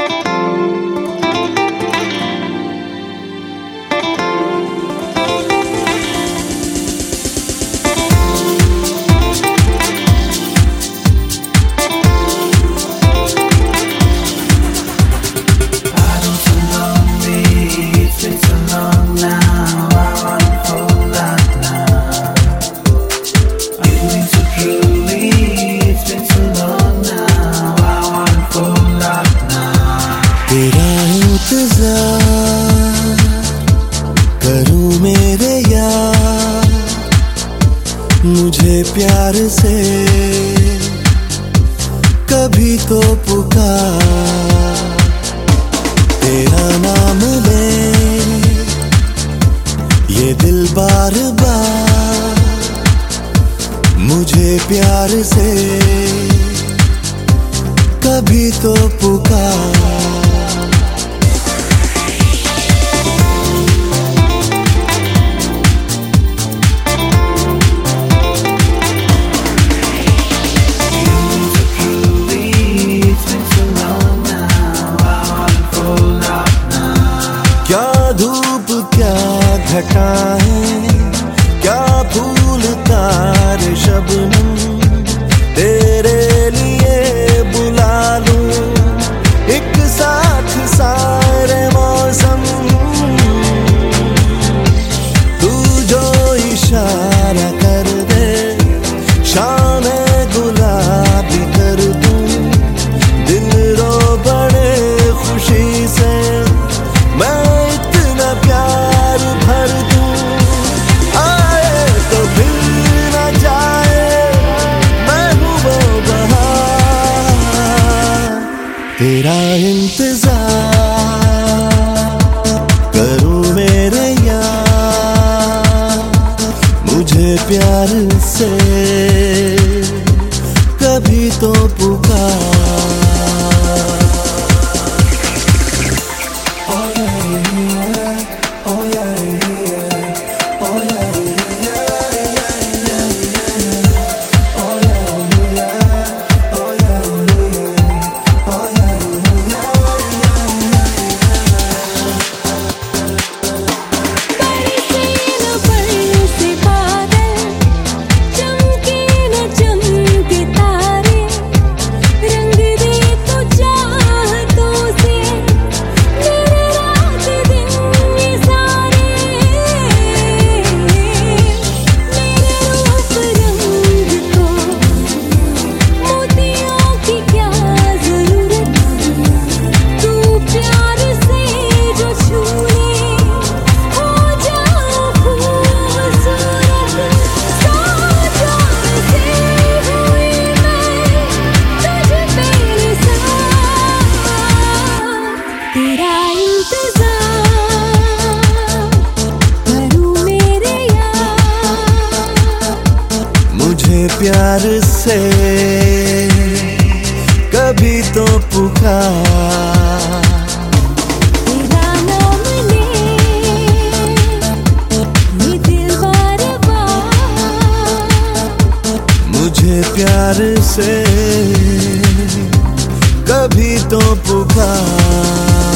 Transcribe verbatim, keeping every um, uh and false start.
तेरा इंतजार करूं मेरे यार, मुझे प्यार से कभी तो पुकार। तेरा नाम ले ये दिल बार बार, मुझे प्यार से कभी तो पुकार। क्या धूप क्या घटा है, क्या फूल तार शबनम, तेरे लिए बुला लूं एक साथ सारे मौसम। तू जो इशारा कर दे शामे गुलाबी कर दूं, दिल रो बड़े खुशी से मैं इतना प्यार भर दूं। आए तो फिर न जाए, मैं हूँ वो बहार। तेरा इंतजार करूं मेरे यार, मुझे प्यार से कभी तो पुकार। प्यार से कभी तो पुकार। तेरा नाम ले ये दिल बार बार, मुझे प्यार से कभी तो पुकार।